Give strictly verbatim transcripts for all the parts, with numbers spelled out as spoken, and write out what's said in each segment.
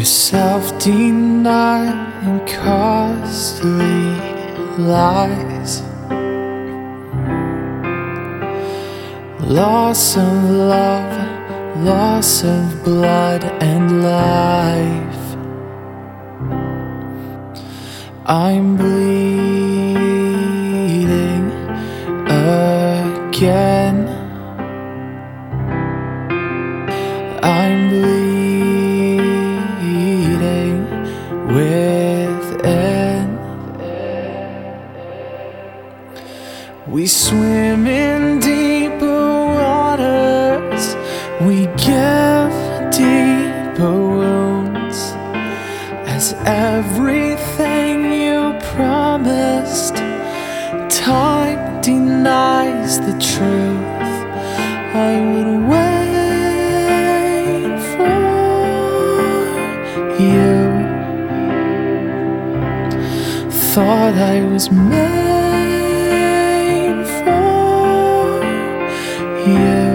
self-denying costly lies, loss of love, loss of blood and life. I'm bleeding again. I'm bleeding within. We swim in deeper waters, we give deeper wounds, as everything you promised, time denies the truth. I would wait for you. Thought I was made for you.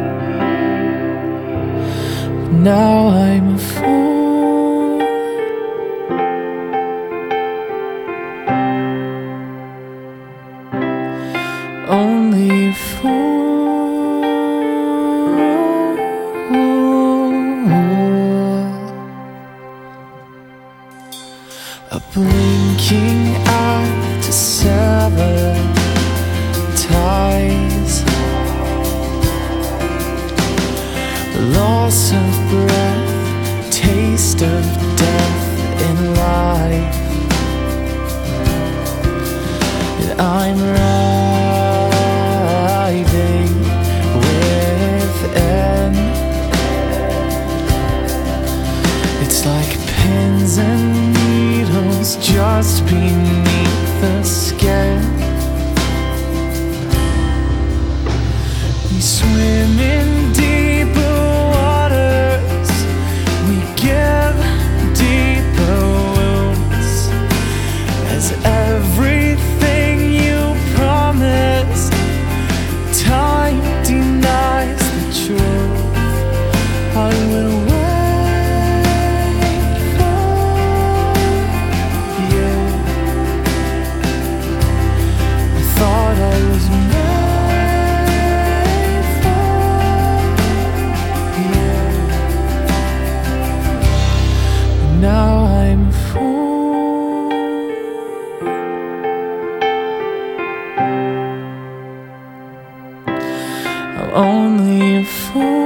Now I'm a fool. Only a fool. A blinking eye to sever ties, loss of breath, taste of death in life. And I'm writhing within. It's like pins and needles just beneath the skin. We swim in deeper waters, we give deeper wounds, as everything you promised, time denies the truth. I will wait for you. I thought I was made for you. Now I'm a fool. I'm only a fool.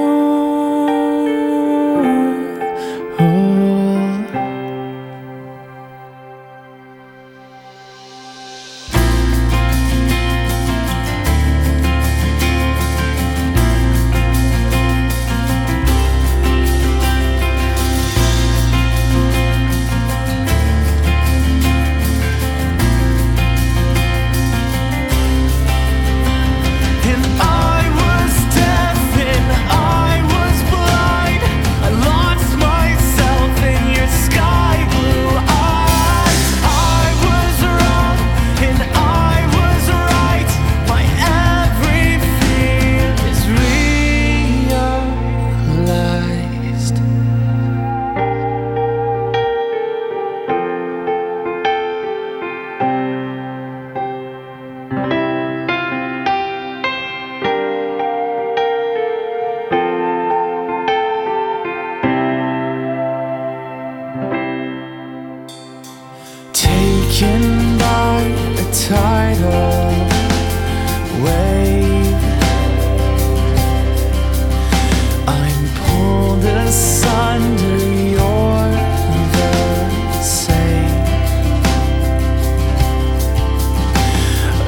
Taken by a tidal wave, I'm pulled asunder, you're the same. A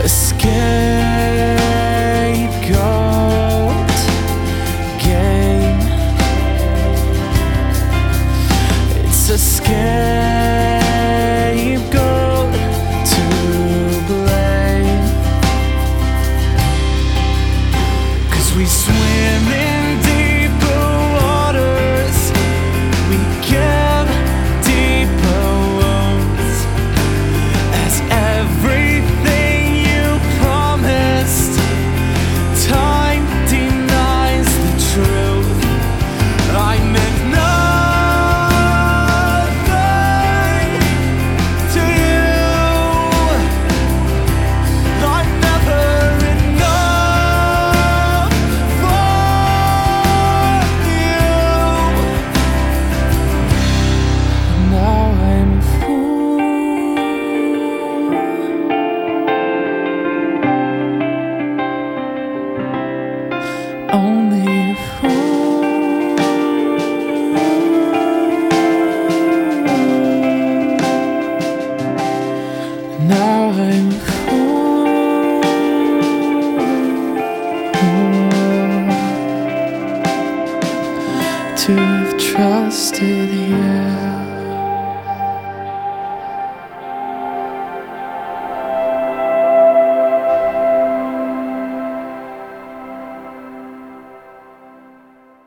scapegoat game. It's a scapegoat to blame. 'Cause we swim in deeper to have trusted you.